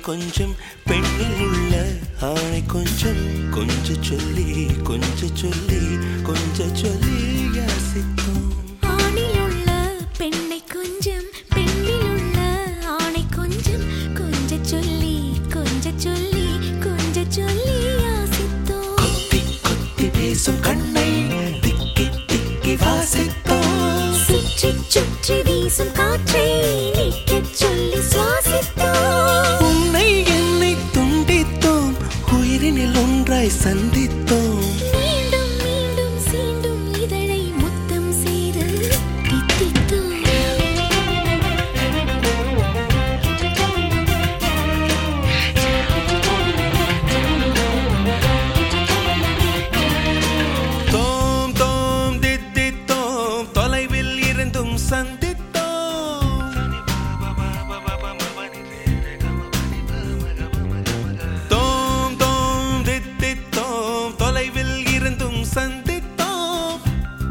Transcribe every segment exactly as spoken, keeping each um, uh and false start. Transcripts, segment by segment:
கொஞ்சம் பெண்ணில் உள்ள ஆணை கொஞ்சம் கொஞ்ச சொல்லி கொஞ்ச சொல்லி கொஞ்ச சொல்லி யாசித்தோம். ஆணில் உள்ள பெண்ணை கொஞ்சம் பெண்ணில் உள்ள ஆணை கொஞ்சம் கொஞ்ச சொல்லி கொஞ்ச சொல்லி கொஞ்ச சொல்லி யாசித்தோம். கொத்தி கொத்தி பேசும் கண்ணை திக்கி திக்கி வாசித்தோம். சுற்றி சுற்றி வீசும் காற்றை நிற்கச் சொல்லி சுவாசித்தோம். உன்னை என்னை துண்டித்தோம், உயிரினில் ஒன்றாய் சந்தித்தோம். மீண்டும் மீண்டும் சீண்டும் இதழை முத்தம் செய்து தித்தித்தோம். தோம் தோம் தித்தித்தோம், தொலைவில் இருந்தும் சந்தித்தோம். தோம் தோம் தித்தித்தோம், தொலைவில் இருந்தும் சந்தித்தோம்.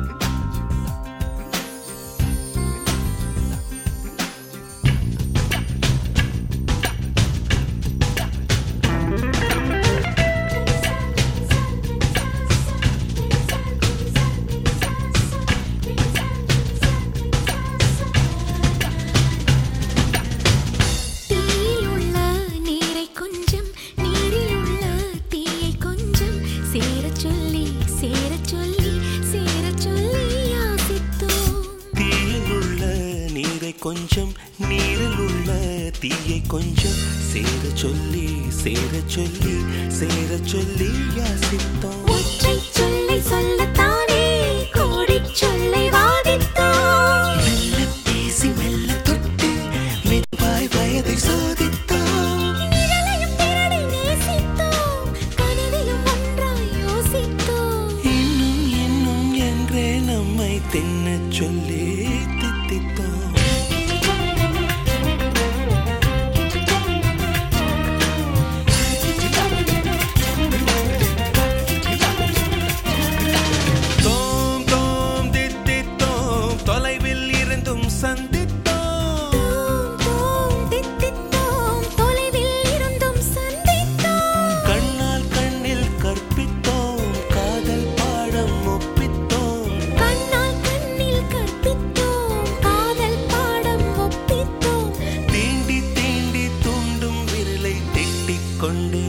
தீயில் உள்ள நீரை கொஞ்சம் நீரில் உள்ள தீயை கொஞ்சம் சேரச் சொல்லி சேரச் சொல்லி சேரச் சொல்லி யாசித்தோம். தீயில் உள்ள நீரை கொஞ்சம் நீரில் உள்ள தீயை கொஞ்சம் சேர சொல்லி சேர சொல்லி சேர சொல்லி யாசித்தோம். ஒற்றை சொல்லை சொல்லத்தானே கோடிச் சொல்லை வாதித்தோம். மெல்ல பேசி மெல்ல தொட்டு மெதுவாய் வயதை சோதித்தோம். நிழலையும் திரளை நேசித்தோம். கனவிலும் ஒன்றாய் யோசித்தோம். இன்னும் இன்னும் என்றே நம்மை தின்னச் சொல்லி தித்தித்தோம். தோம் தோம் தித்தித்தோம், தொலைவில் இருந்தும் சந்தித்தோம். தோம் தோம் தித்தித்தோம், தொலைவில் இருந்தும் சந்தித்தோம். கண்ணால் கண்ணில் கற்பித்தோம், காதல் பாடம் ஒப்பித்தோம். கண்ணால் கண்ணில் கற்பித்தோம், காதல் பாடம் ஒப்பித்தோம். தீண்டி தீண்டி தூண்டும் விரலை திட்டிக் கொண்டே